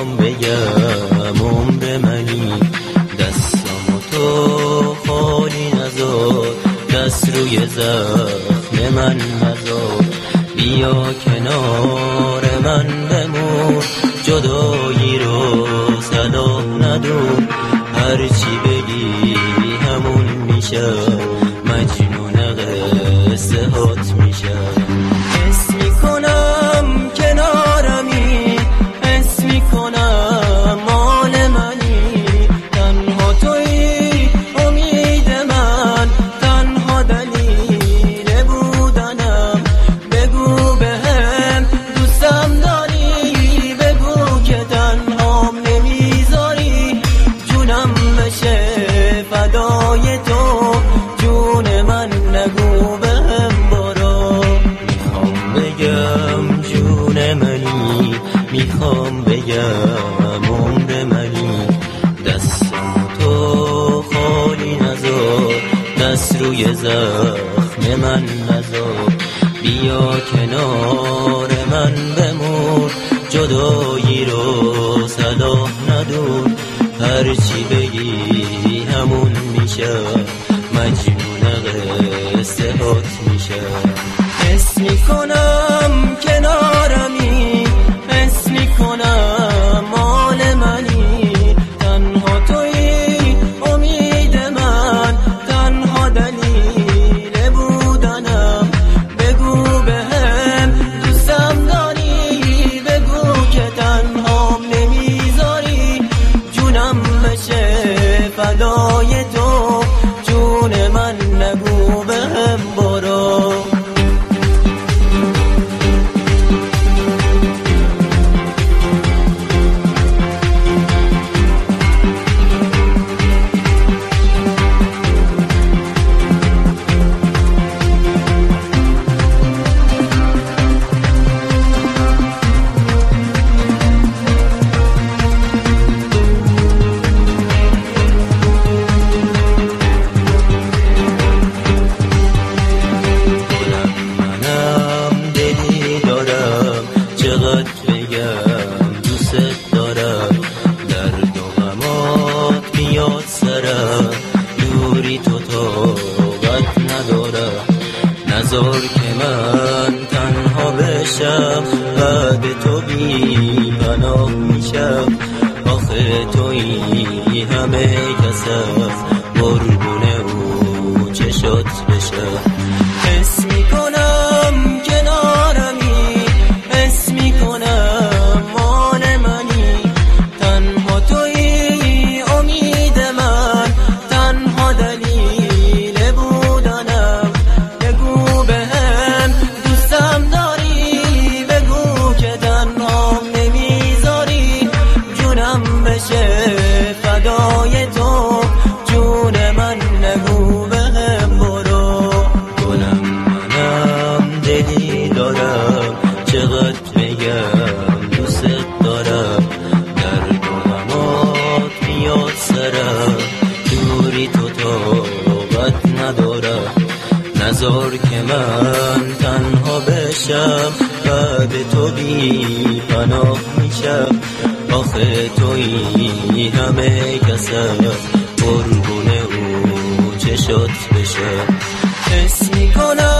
میخوام بگم عمر منی، دستامو تو خالی نذار، دست روی زخم من نذار، بیا کنار من بمون، جدایی رو صلاح ندون، هرچی بگی همون میشم، مجنون قصه هات میشم. حس میکنم کنارمی، حس میکنم مال منی، تنها تویی امید من، تنها دلیل بودنم، بگو بهم دوستم داری، بگو که تنهام نمیذاری، جونم بشه فدای تو، جون من نگو بهم برو. میخوام بگم جون منی، میخوام بگم عمر منی، دستم تو خالی نذار، دست روی زخم من نذار، بیا کنار من بمون، جدایی رو صلاح ندون، هرچی بگی همون میشم، مجنون قصه هات میشم. حس میکنم کنارمی، حس میکنم مال منی، تنها تویی امید من، تنها دلیل بودنم، بگو بهم دوستم داری، بگو که تنهام نمیذاری، جونم بشه فدای تو، جون من نگو بهم برو. چقدر بگم دوست دارم، درد و غمات میاد سرم، دوری تو طاقت ندارم، نذار که من تنها بشم، بعد تو بی پناه میشم، آخه تویی همه کسم، قربونه او چشات بشم. حس میکنم کنارمی، حس میکنم مال منی، تنها تویی امید من، تنها دلیل بودنم، بگو بهم دوستم داری، بگو که تنهام نمیذاری، جونم بشه فدای تو، جون من نگو بهم برو. گلم منم دلی دارم، چقدر بگم دوست دارم، درد و غمات میاد سرم، دوری تو طاقت ندارم، نذار که من تنها بشم، بعد تو بی پناه میشم، آخه تویی همه کسم، قربونه او چشات بشم. حس میکنم